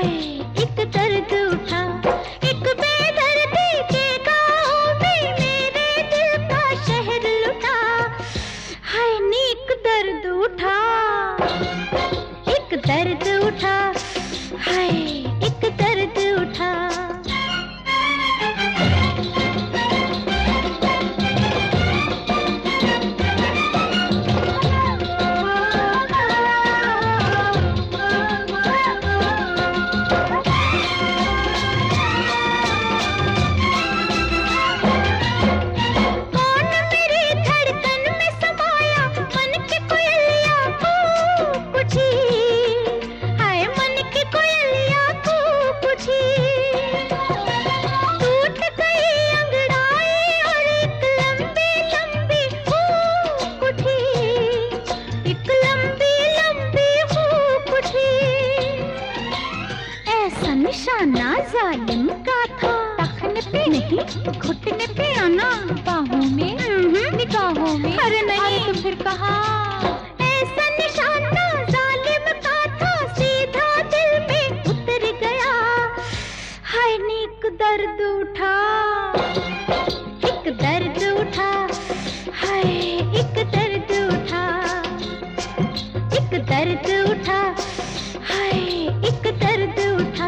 हाय एक दर्द उठा, एक बेदर्दी के गाँव में मेरे दिल का शहर लुटा। हाय नी एक दर्द उठा, एक दर्द उठा, हाय एक दर्द उठा। निशाना जालिम का था, तखने पे नहीं घुटने पे आना, बाहों में निगाहों में। अरे नहीं तो फिर कहा ऐसा निशाना जालिम का था, सीधा दिल में उतर गया। हाय नीक दर्द उठा, एक दर्द उठा, हाय एक दर्द उठा, एक दर्द उठा, हाय एक दर्द उठा।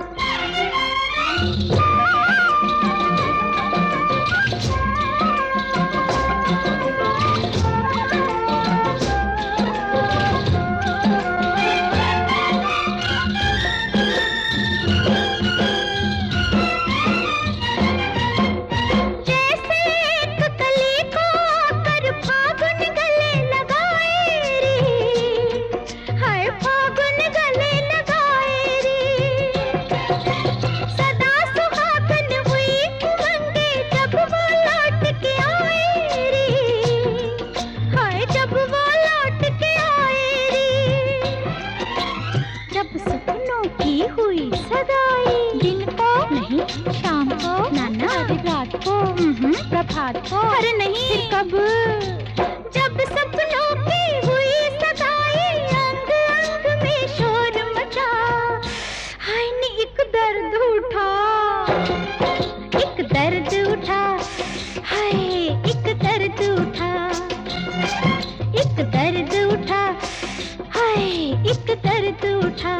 की हुई सगाई, दिन को नहीं शाम को, नाना अरे रात को, प्रभात को। अरे नहीं फिर कब? जब सपनों की हुई सगाई, अंग अंग में शोर मचा। हाय नी एक दर्द उठा, एक दर्द उठा, हाय एक दर्द उठा, एक दर्द उठा, हाय एक दर्द उठा।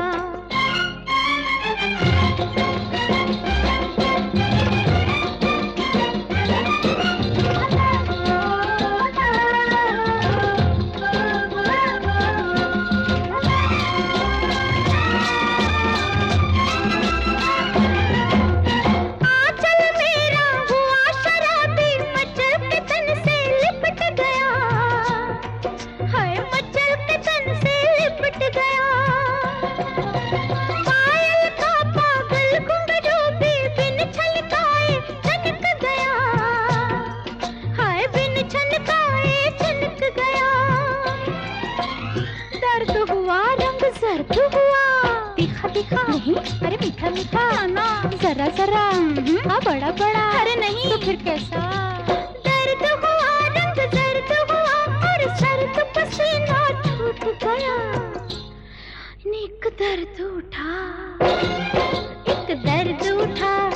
दर्द हुआ तीखा तीखा नहीं, अरे मीठा मीठा ना, जरा जरा हाँ बड़ा बड़ा। अरे नहीं तो फिर कैसा? दर्द हुआ रंग दर्द हुआ और सर्द पसीना छूट गया। नीक दर्द उठा, एक दर्द उठा,